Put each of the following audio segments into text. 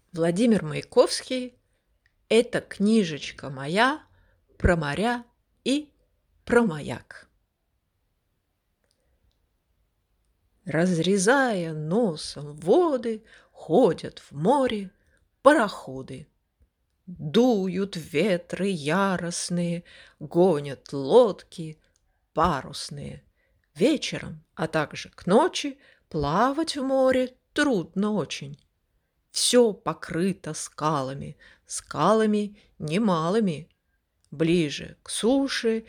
Владимир Маяковский – это книжечка моя про моря и про маяк. Разрезая носом воды, ходят в море пароходы. Дуют ветры яростные, гонят лодки парусные. Вечером, а также к ночи, плавать в море трудно очень. Все покрыто скалами, скалами немалыми. Ближе к суше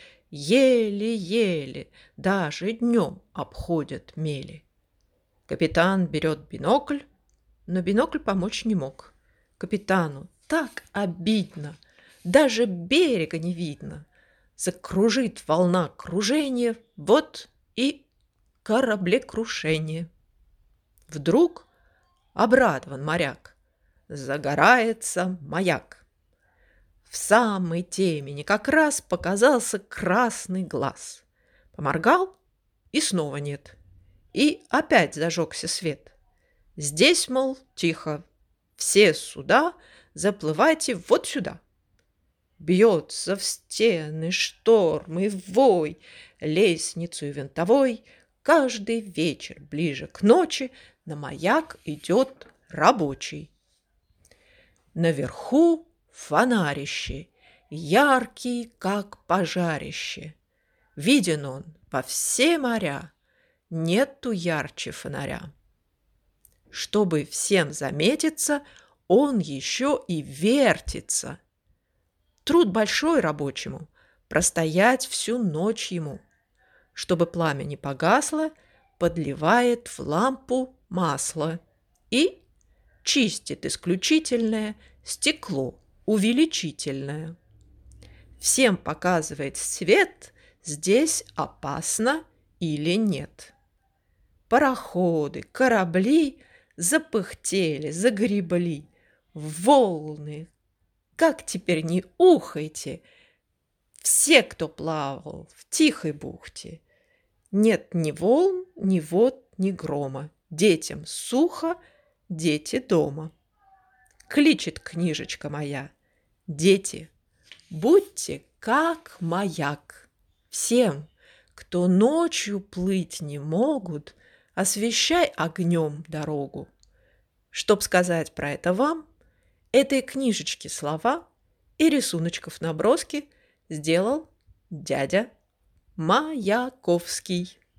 еле-еле, даже днем обходят мели. Капитан берет бинокль, но бинокль помочь не мог. Капитану так обидно, даже берега не видно. Закружит волна кружение, вот и кораблекрушение. Вдруг обрадован моряк, загорается маяк. В самой темени как раз показался красный глаз. Поморгал, и снова нет. И опять зажегся свет. Здесь, мол, тихо, все суда заплывайте вот сюда. Бьется в стены шторм и вой, лестницу и винтовой. Каждый вечер ближе к ночи на маяк идет рабочий. Наверху фонарище, яркий, как пожарище. Виден он по все моря, нету ярче фонаря. Чтобы всем заметиться, он еще и вертится. Труд большой рабочему, простоять всю ночь ему. Чтобы пламя не погасло, подливает в лампу масло и чистит исключительное стекло увеличительное. Всем показывает свет, здесь опасно или нет. Пароходы, корабли запыхтели, загребли. Волны, как теперь не ухайте, все, кто плавал в тихой бухте. Нет ни волн, ни вод, ни грома. Детям сухо, дети дома. Кличет книжечка моя: дети, будьте как маяк. Всем, кто ночью плыть не могут, освещай огнем дорогу. Чтоб сказать про это вам, этой книжечки слова и рисуночков наброски сделал дядя Маяковский.